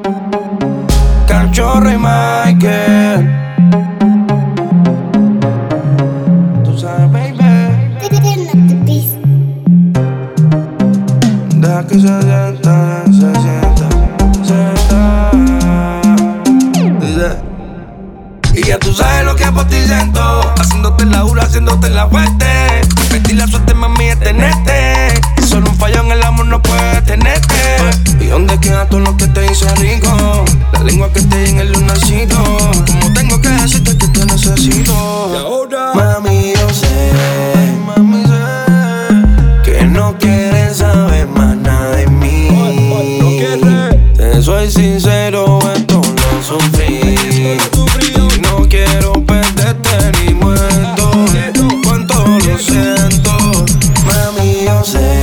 Cachorro y Michael. Tú sabes, baby. Deja que se sienta, se sienta, dice. Y ya tú sabes lo que por ti siento, haciéndote la dura, haciéndote la fuerte. Metí la suerte, mami, es tenerte. Y solo un fallo en el amor no puede tenerte. ¿Y dónde queda todo lo que te hizo rico? La lengua que te en el lunacito. Como tengo que decirte que te necesito. Y ahora, mami, yo sé, que no quieres saber más nada de mí. No quieres. Te soy sincero, esto lo sufrí. Y no quiero perderte ni muerto. Cuánto lo siento, mami, yo sé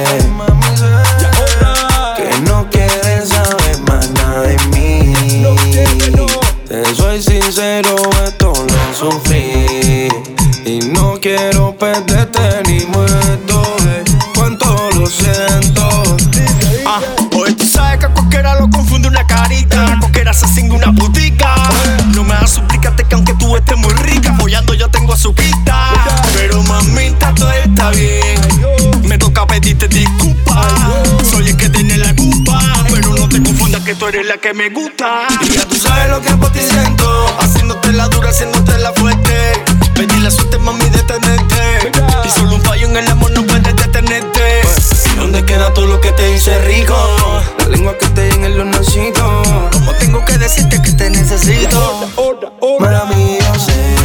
que no quieres saber más nada de mí. Te soy sincero, esto lo sufrí. Y no quiero perderte ni muerto. Cuánto lo siento. Hoy tú sabes que a cualquiera lo confunde una carita. Cualquiera se cinga una putica. No me hagas suplicarte que aunque tú estés muy rica, follando yo tengo su pista. Pero mamita, todo está bien. Me toca pedirte disculpas. Soy el que tiene la culpa, pero no te confundas que tú eres la que me gusta. Y ya tú sabes lo que por ti siento, haciéndote la dura, haciéndote la fuerte. Pedí la suerte, mami, de tenerte. Y solo un fallo en el amor no puede detenerte. ¿Y dónde queda todo lo que te hice rico? La lengua que te en el lunacito. Como tengo que decirte que te necesito. Mami, yo sé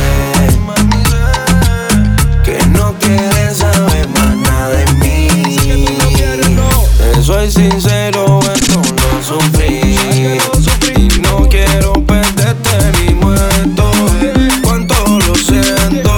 que no quieres saber más nada de mí. Te soy sincero, esto lo sufrí. Y no quiero perderte ni muerto. Cuánto lo siento.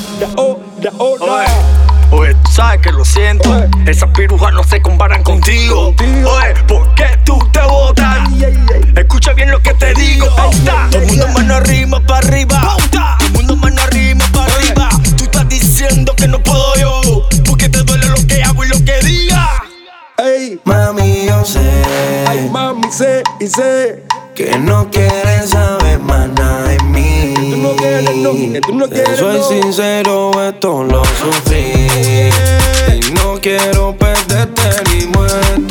Oye, tú sabes que lo siento. Esas pirujas no se comparan contigo. Oye, ¿por qué tú te botas? Escucha bien lo que te digo. Todo el mundo mano arriba, para arriba. Todo el mundo mano arriba, para arriba. Tú estás diciendo que no puedo yo, porque te duele lo que hago y lo que diga. Mami, yo sé, Ay, mami, sé y sé que no quieres saber más nada de mí. que tú no quieres, no, que tú no quieres, Soy no. sincero, esto lo sufrí. Y no quiero perderte ni muerto.